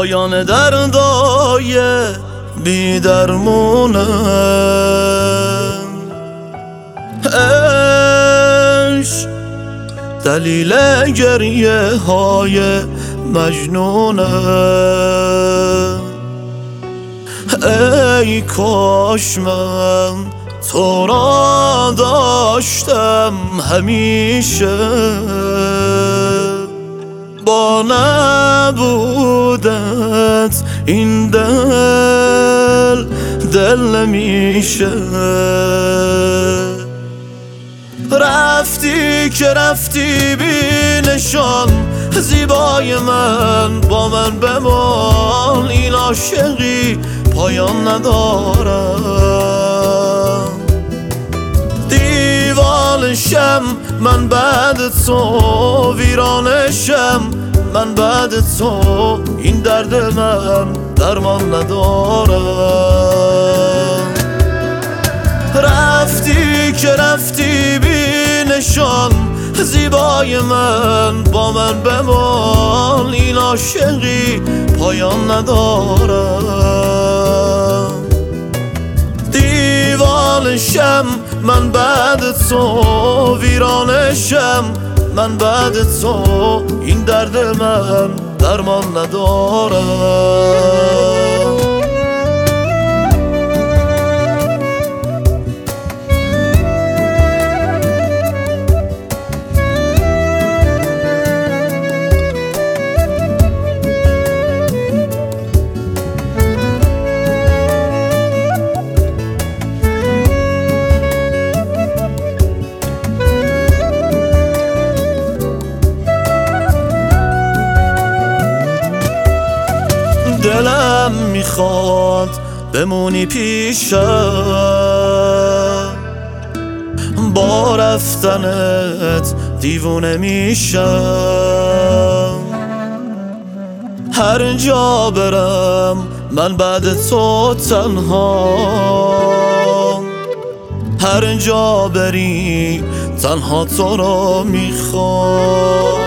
پایان دردای بی درمونه. عشق دلیل گریه های مجنونه. ای کاش من تو را داشتم همیشه، با نبودت این دل نمیشه. رفتی که رفتی بی نشان، زیبای من با من بمان. این عاشقی پایان ندارم. دیوانشم من بعد تو، ویرانشم من بعد تو. این درد من درمان ندارم. رفتی که رفتی بی نشان، زیبای من با من بمان. این عاشقی پایان ندارم. دیوانشم من بعد تو، ویرانشم من بعد تو. این درد من درمان ندارم. دلم میخواد بمونی پیشم، با رفتنت دیوونه میشم. هر جا برم من بعد تو تنها، هر جا بری تنها تو رو میخوام.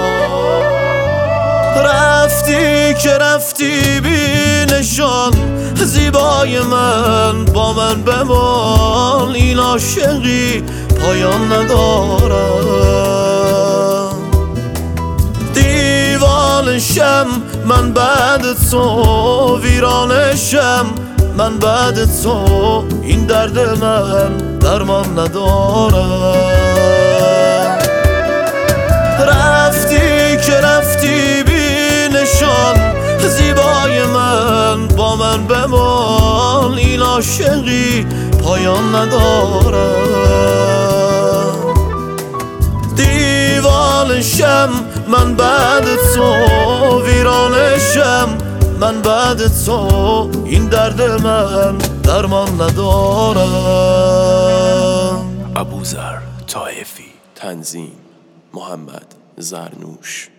رفتی که رفتی بی نشان، زیبای من با من بمان. این عاشقی پایان ندارم. دیوانشم من بعد تو، ویرانشم من بعد تو. این درد من درمان ندارم. رفتی که رفتی بی نشان، زیبای من با من بمان. این عاشقی پایان ندارم. دیوانشم من بعد تو، ویرانشم من بعد تو. این درد من درمان ندارم. ابوذر طائفی، تنظیم محمد زرنوش.